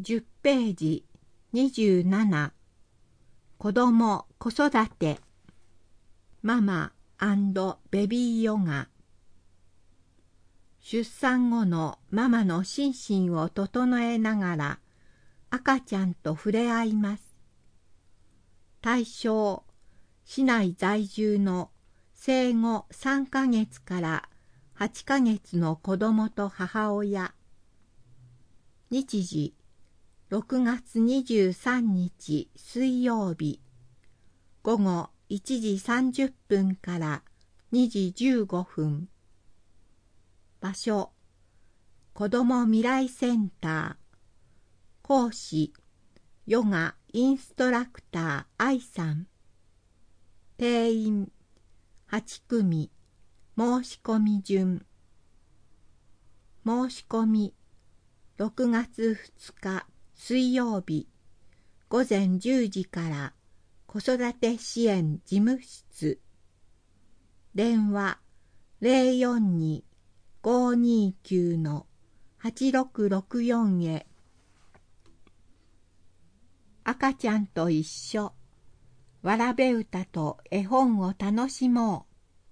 10ページ27子ども子育てママ&ベビーヨガ出産後のママの心身を整えながら赤ちゃんと触れ合います。対象、市内在住の生後3ヶ月から8ヶ月の子どもと母親。日時、6月23日水曜日、午後1時30分から2時15分。場所、子ども未来センター。講師、ヨガインストラクター愛さん。定員、8組。申し込み順。申し込み、6月2日水曜日、午前10時から子育て支援事務室。電話042-529-8664へ。赤ちゃんと一緒。わらべ歌と絵本を楽しも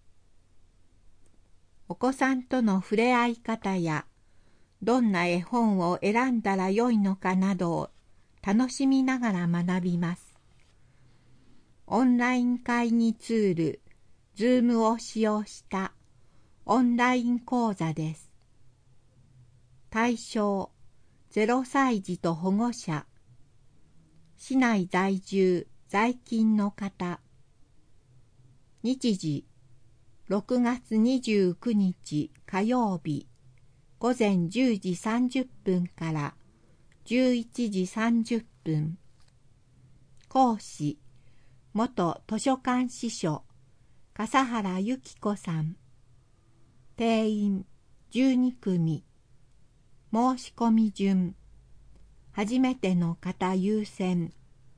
う。お子さんとの触れ合い方や、どんな絵本を選んだらよいのかなどを楽しみながら学びます。オンライン会議ツール、Zoom を使用したオンライン講座です。対象、0歳児と保護者。市内在住、在勤の方。日時、6月29日火曜日、午前10時30分から11時30分。講師、元図書館司書、笠原由紀子さん。定員12組。申し込み順。初めての方優先。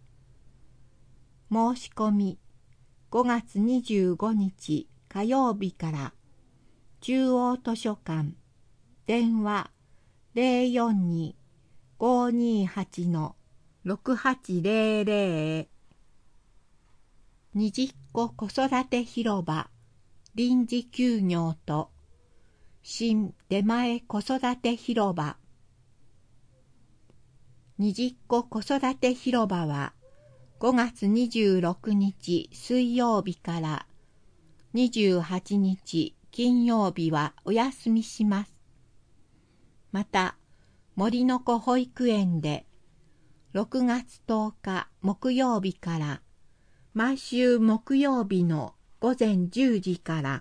申し込み、5月25日火曜日から中央図書館。電話042-528-6800へ。にじっこ子育て広場臨時休業と新出前子育て広場。にじっこ子育て広場は5月26日水曜日から28日金曜日はお休みします。また、森の子保育園で6月10日木曜日から毎週木曜日の午前10時から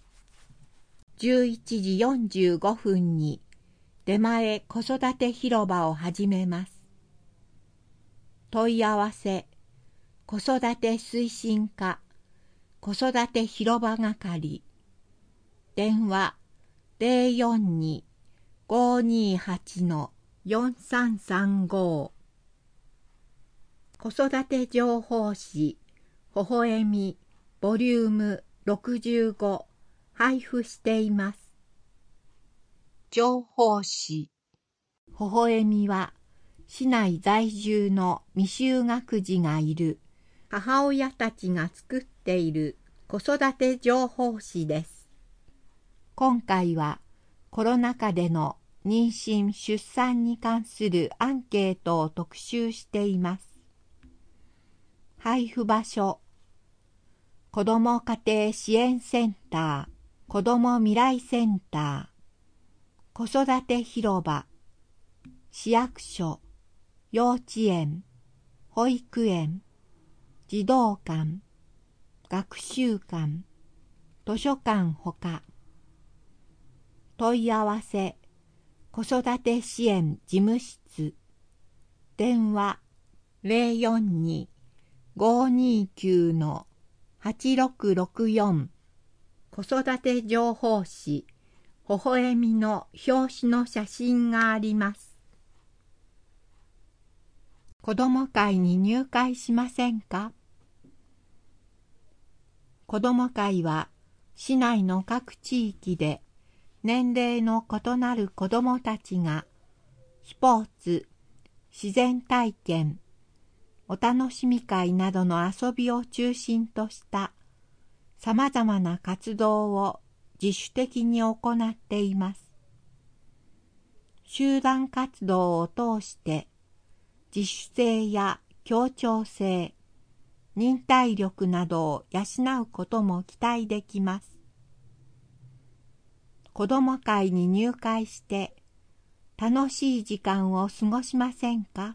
11時45分に出前子育て広場を始めます。問い合わせ、子育て推進課、子育て広場係。電話042-528-4335。子育て情報誌、ほほえみ、ボリューム65、配布しています。情報誌、ほほえみは、市内在住の未就学児がいる母親たちが作っている子育て情報誌です。今回はコロナ禍での妊娠・出産に関するアンケートを特集しています。配布場所、子ども家庭支援センター、子ども未来センター、子育て広場、市役所、幼稚園、保育園、児童館、学習館、図書館ほか。問い合わせ、子育て支援事務室。電話042-529-8664。子育て情報誌、ほほえみの表紙の写真があります。子ども会に入会しませんか？子ども会は市内の各地域で年齢の異なる子どもたちがスポーツ、 自然体験、お楽しみ会などの遊びを中心としたさまざまな活動を自主的に行っています。集団活動を通して自主性や協調性、忍耐力などを養うことも期待できます。子ども会に入会して楽しい時間を過ごしませんか？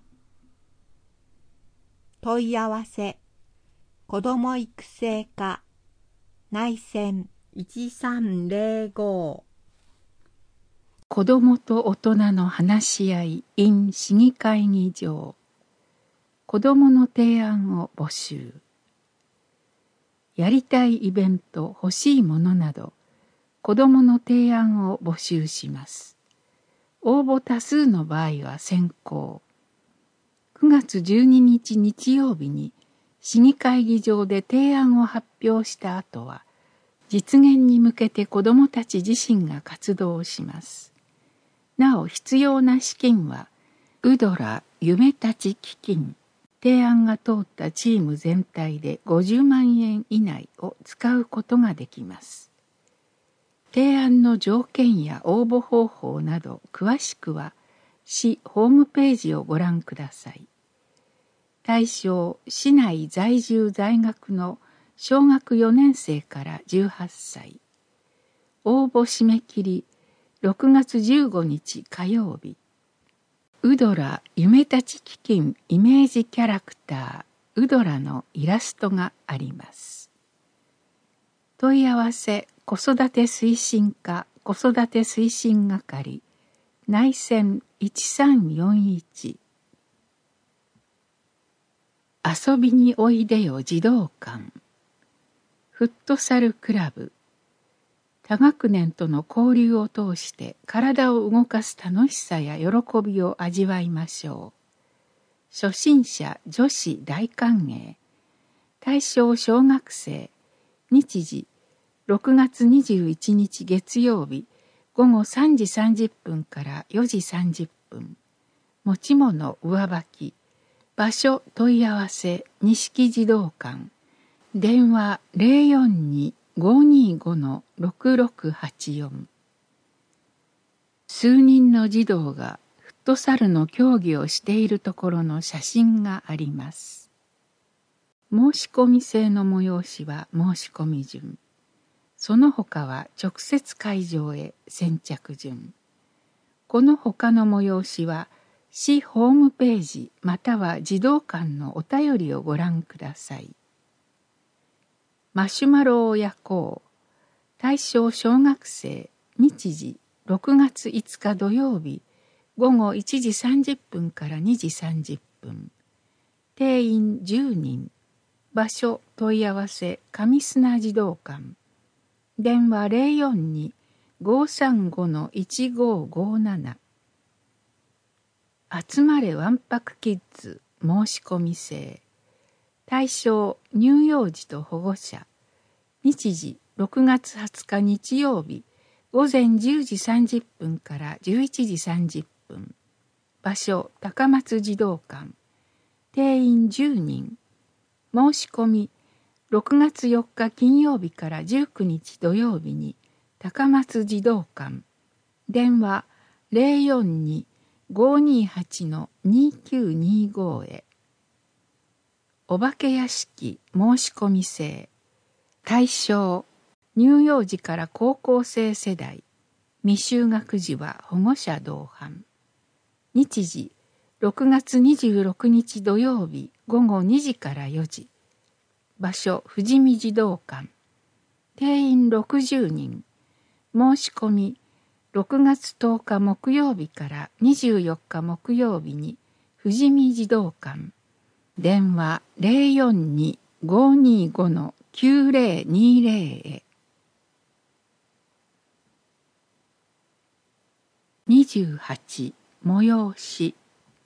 問い合わせ、子ども育成課、内線1305。 子どもと大人の話し合い in 市議会議場。子どもの提案を募集。やりたいイベント、欲しいものなど、子どもの提案を募集します。応募多数の場合は先行。9月12日日曜日に市議会議場で提案を発表した後は、実現に向けて子どもたち自身が活動をします。なお必要な資金は、ウドラ夢たち基金、提案が通ったチーム全体で50万円以内を使うことができます。提案の条件や応募方法など詳しくは市ホームページをご覧ください。対象、市内在住在学の小学4年生から18歳。応募締め切り6月15日火曜日。ウドラ夢たち基金イメージキャラクターウドラのイラストがあります。問い合わせ子育て推進課子育て推進係内線1341。遊びにおいでよ児童館フットサルクラブ。多学年との交流を通して体を動かす楽しさや喜びを味わいましょう。初心者女子大歓迎。対象小学生。日時6月21日月曜日午後3時30分から4時30分。持ち物上履き。場所問い合わせ錦児童館。電話042-525-6684。数人の児童がフットサルの競技をしているところの写真があります。申し込み制の催しは申し込み順。その他は直接会場へ先着順。この他の催しは市ホームページまたは児童館のお便りをご覧ください。マシュマロを焼こう。対象小学生。日時6月5日土曜日午後1時30分から2時30分。定員10人。場所問い合わせ上砂児童館。電話042-535-1557。集まれわんぱくキッズ申し込み制。対象乳幼児と保護者。日時6月20日日曜日午前10時30分から11時30分。場所高松児童館。定員10人。申し込み6月4日金曜日から19日土曜日に高松児童館。電話042-528-2925へ。お化け屋敷申し込み制。対象乳幼児から高校生世代。未就学児は保護者同伴。日時6月26日土曜日午後2時から4時。場所富士見児童館。定員60人。申し込み6月10日木曜日から24日木曜日に富士見児童館。電話042-525-9020へ。28催し。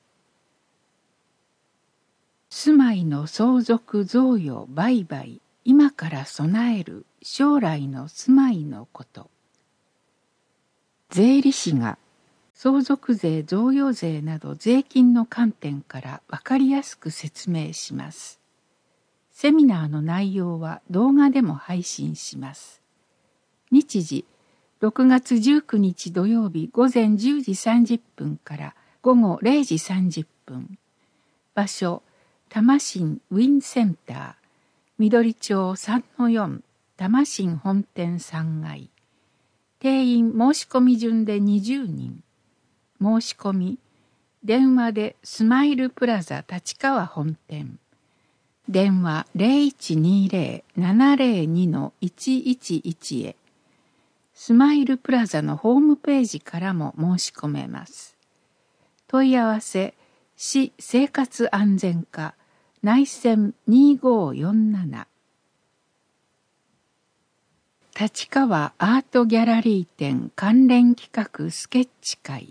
住まいの相続贈与売買今から備える将来の住まいのこと。税理士が相続税、贈与税など税金の観点から分かりやすく説明します。セミナーの内容は動画でも配信します。日時、6月19日土曜日午前10時30分から午後0時30分。場所、多摩新ウィンセンター、緑町 3-4 多摩新本店3階。定員申し込み順で20人。申し込み、電話でスマイルプラザ立川本店。電話 0120-702-111 へ。スマイルプラザのホームページからも申し込めます。問い合わせ、市生活安全課内線2547。立川アートギャラリー展関連企画スケッチ会。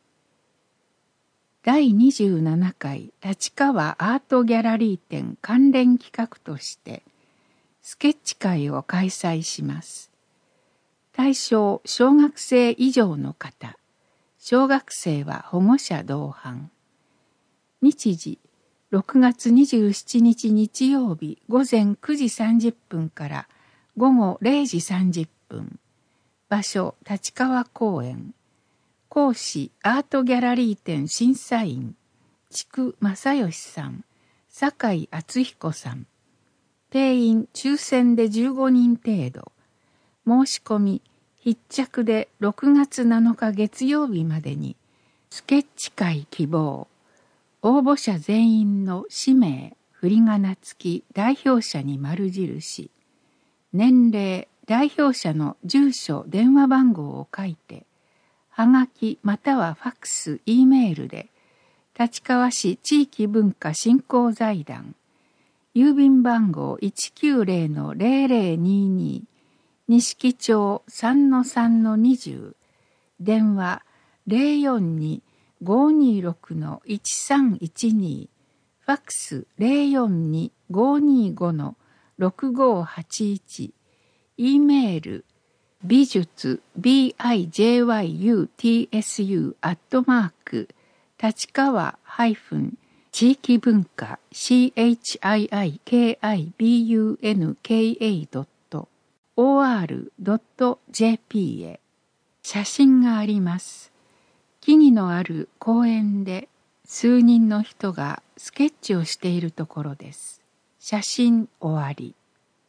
第27回立川アートギャラリー展関連企画としてスケッチ会を開催します。対象小学生以上の方、小学生は保護者同伴。日時6月27日日曜日午前9時30分から午後0時30分。場所立川公園。講師アートギャラリー展審査員築正義さん、酒井敦彦さん。定員抽選で15人程度。申し込み必着で6月7日月曜日までにスケッチ会希望。応募者全員の氏名、振り仮名付き代表者に丸印。年齢、代表者の住所、電話番号を書いて、はがきまたはファックス、Eメールで、立川市地域文化振興財団、郵便番号 190-0022、錦町 3-3-20、電話 042-526-1312、ファックス 042-525-6581、Eメール美術 bijyutsu@ 立川地域文化 chiikibunka.or.jp へ。写真があります。木々のある公園で数人の人がスケッチをしているところです。写真終わり。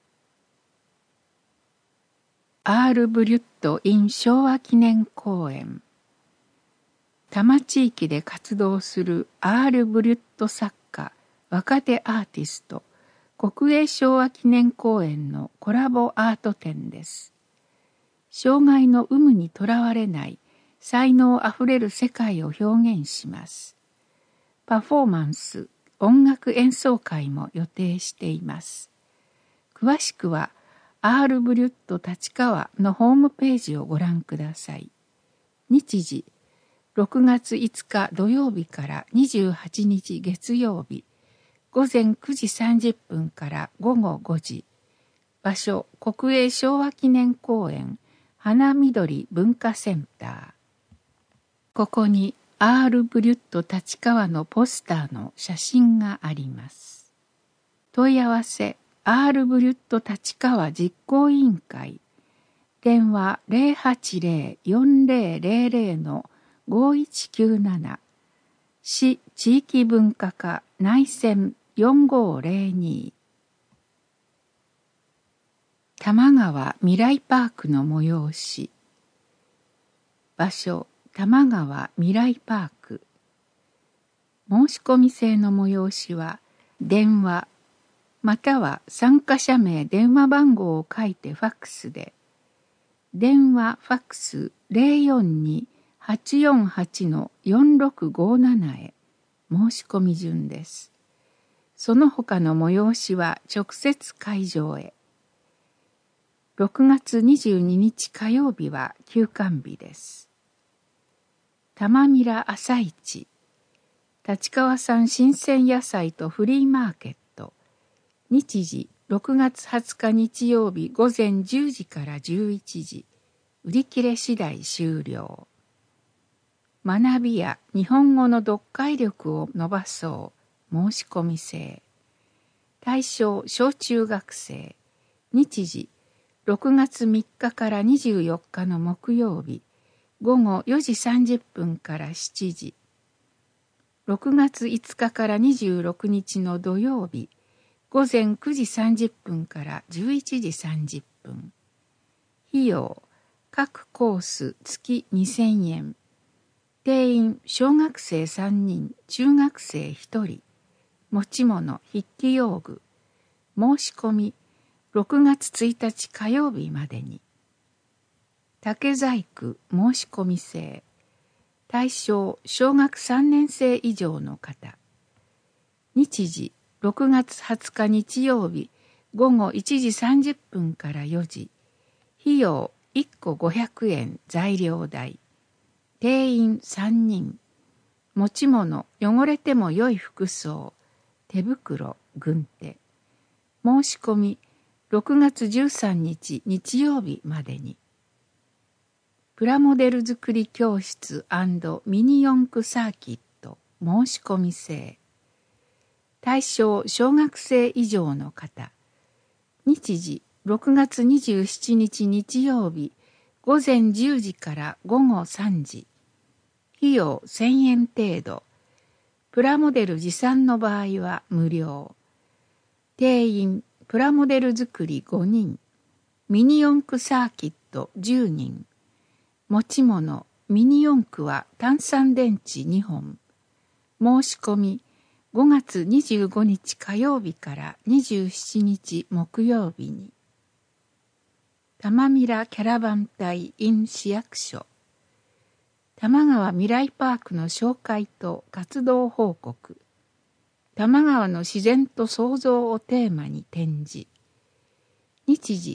アール・ブリュット・イン昭和記念公園。多摩地域で活動するアール・ブリュット作家、若手アーティスト、国営昭和記念公園のコラボアート展です。障害の有無にとらわれない才能あふれる世界を表現します。パフォーマンス、音楽演奏会も予定しています。詳しくは、アール・ブリュット立川のホームページをご覧ください。日時、6月5日土曜日から28日月曜日、午前9時30分から午後5時。場所、国営昭和記念公園、花緑文化センター。ここに、アール・ブリュット立川のポスターの写真があります。問い合わせ、アール・ブリュット立川実行委員会。電話 080-4000-5197。市地域文化課内線4502。多摩川未来パークの催し。場所、多摩川未来パーク。申し込み制の催しは、電話、または参加者名電話番号を書いてファックスで、電話ファックス 042-848-4657 へ申し込み順です。その他の催しは直接会場へ。6月22日火曜日は休館日です。玉ミラ朝市、立川産新鮮野菜とフリーマーケット。日時6月20日日曜日午前10時から11時。売り切れ次第終了。 学びや日本語の読解力を伸ばそう申し込み制。対象小中学生。日時6月3日から24日の木曜日午後4時30分から7時。6月5日から26日の土曜日午前9時30分から11時30分。費用各コース月2000円。定員小学生3人、中学生1人。持ち物筆記用具。申し込み6月1日火曜日までに。竹細工申し込み制。対象小学3年生以上の方。日時6月20日日曜日午後1時30分から4時。費用1個500円材料代。定員3人。持ち物汚れても良い服装。手袋軍手。申し込み6月13日日曜日までに。プラモデル作り教室&ミニ四駆サーキット申し込み制。対象小学生以上の方。日時6月27日日曜日午前10時から午後3時。費用1000円程度。プラモデル持参の場合は無料。定員プラモデル作り5人。ミニ四駆サーキット10人。持ち物ミニ四駆は単3電池2本。申し込み5月25日火曜日から27日木曜日に。玉ミラキャラバン隊 in 市役所。玉川未来パークの紹介と活動報告。玉川の自然と創造をテーマに展示。日時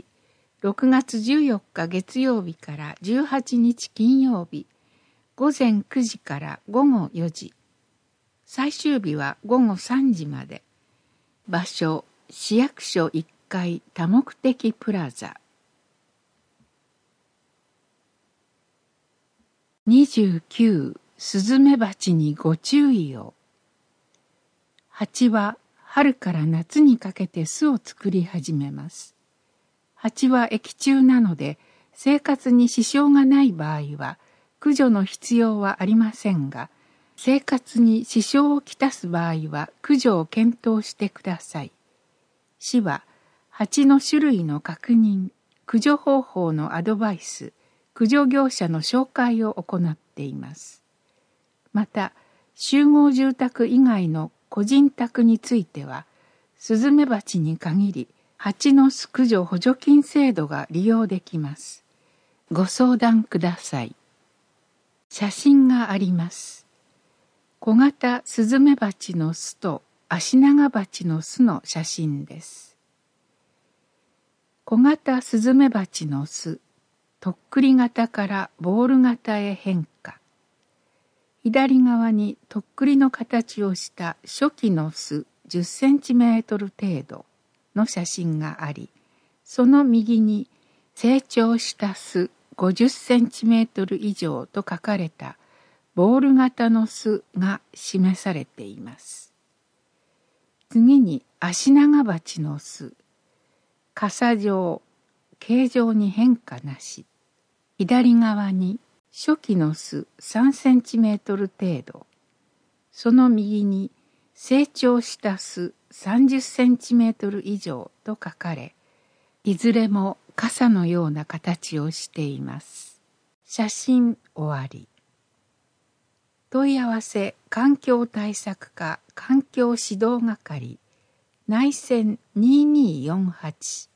6月14日月曜日から18日金曜日午前9時から午後4時。最終日は午後3時まで。場所市役所1階多目的プラザ。29スズメバチにご注意を。蜂は春から夏にかけて巣を作り始めます。蜂は益虫なので生活に支障がない場合は駆除の必要はありませんが、生活に支障をきたす場合は駆除を検討してください。市は蜂の種類の確認、駆除方法のアドバイス、駆除業者の紹介を行っています。また、集合住宅以外の個人宅については、スズメバチに限り、蜂の巣駆除補助金制度が利用できます。ご相談ください。写真があります。小型スズメバチの巣とアシナガバチの巣の写真です。小型スズメバチの巣、とっくり型からボール型へ変化。左側にとっくりの形をした初期の巣10センチメートル程度の写真があり、その右に成長した巣50センチメートル以上と書かれたボール型の巣が示されています。次にアシナガバチの巣、傘状、形状に変化なし。左側に初期の巣3センチメートル程度、その右に成長した巣30センチメートル以上と書かれ、いずれも傘のような形をしています。写真終わり。問い合わせ環境対策課環境指導係内線2248